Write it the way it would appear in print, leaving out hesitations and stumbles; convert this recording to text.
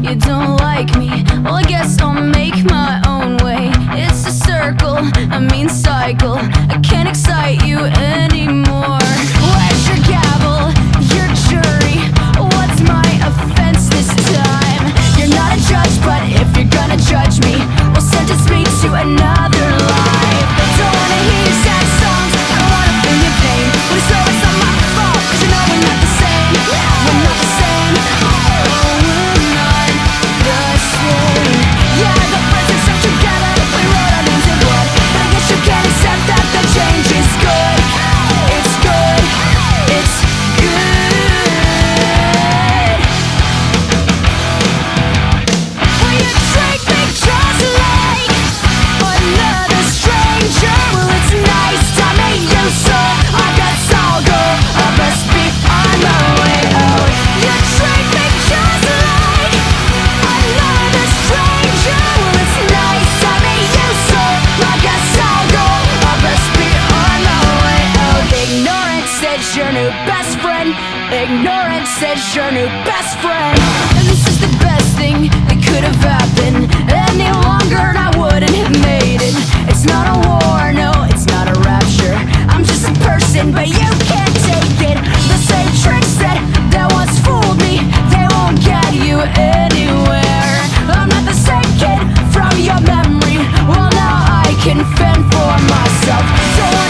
you don't like me. Well, I guess I'll make my own way. It's a circle, a mean cycle. I can't excite you anymore. Where's your gavel, your jury? What's my offense this time? You're not a judge, but if you're gonna judge me, well, sentence me to another life. Don't wanna hear your sad songs, I don't wanna feel your pain. But it's always not my fault, 'cause you know we're not the same. We're not the same. Oh, we're not the same. Yeah, I got friends that stuck together, we wrote our names in blood. But I guess you can't accept that the change is good. It's good. It's good. Will you treat me just like another stranger? Well, it's nice to meet you, so I guess I'll go. I must be on my way out. You treat me just like another stranger. Well, it's nice to meet you, so I guess I'll go. I must be on my way out. Ignorance says your new best friend. Ignorance says your new best friend. And this is the best thing that could have happened. Any longer and I wouldn't have made it. It's not a war, no, it's not a rapture. I'm just a person, but you can't take it. The same tricks that once fooled me, they won't get you anywhere. I'm not the same kid from your memory. Well, now I can fend for myself. Don't